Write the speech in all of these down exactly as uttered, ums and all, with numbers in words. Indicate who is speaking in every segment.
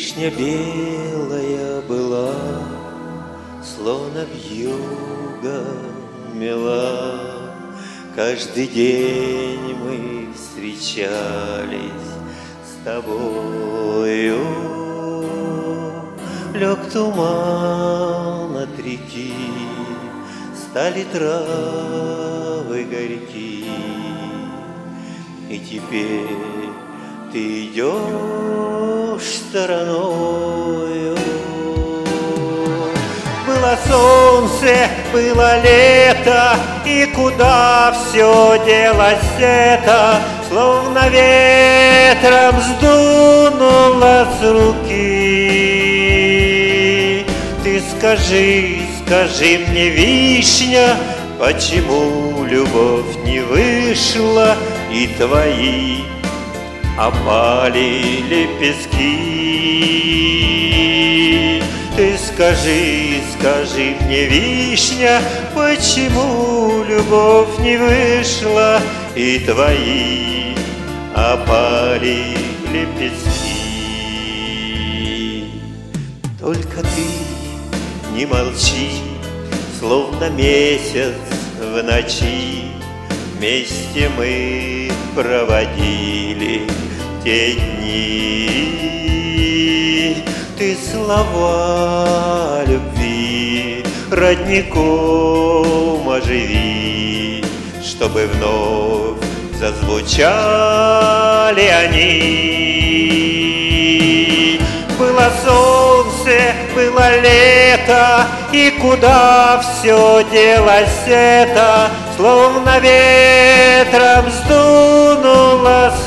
Speaker 1: Вишня белая была, словно вьюга мела. Каждый день мы встречались с тобою. Лег туман от реки, стали травы горьки, и теперь ты идешь стороною. Было солнце, было лето, и куда все делось это, словно ветром сдунуло с руки. Ты скажи, скажи мне, вишня, почему любовь не вышла, и твои опали лепестки. Ты скажи, скажи мне, вишня, почему любовь не вышла, и твои опали лепестки. Только ты не молчи, словно месяц в ночи. Вместе мы проводили те дни. Ты слова любви родником оживи, чтобы вновь зазвучали они. Было солнце, было лето, и куда все делось это, словно ветром сдунуло с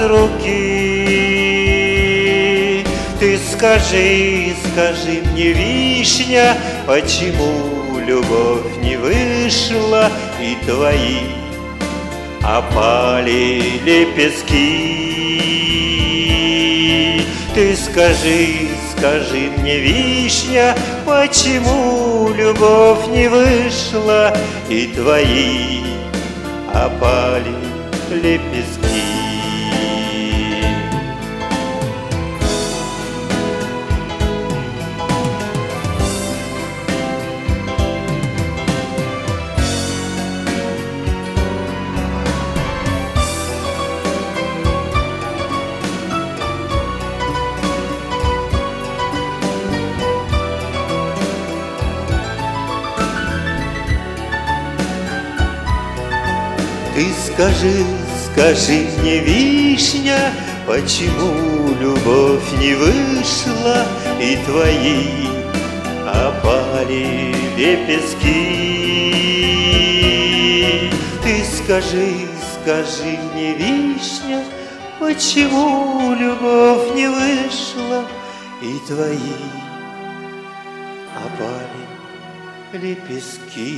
Speaker 1: руки. Ты скажи, скажи мне, вишня, почему любовь не вышла, и твои опали лепестки. Ты скажи, скажи мне, вишня, почему любовь не вышла, и твои опали лепестки. Ты скажи, скажи мне, вишня, почему любовь не вышла, и твои опали лепестки. Ты скажи, скажи мне, вишня, почему любовь не вышла, и твои опали лепестки.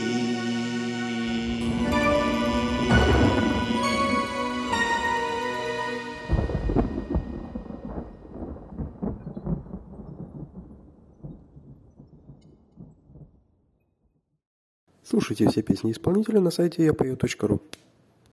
Speaker 2: Слушайте все песни исполнителя на сайте я пою точка ру.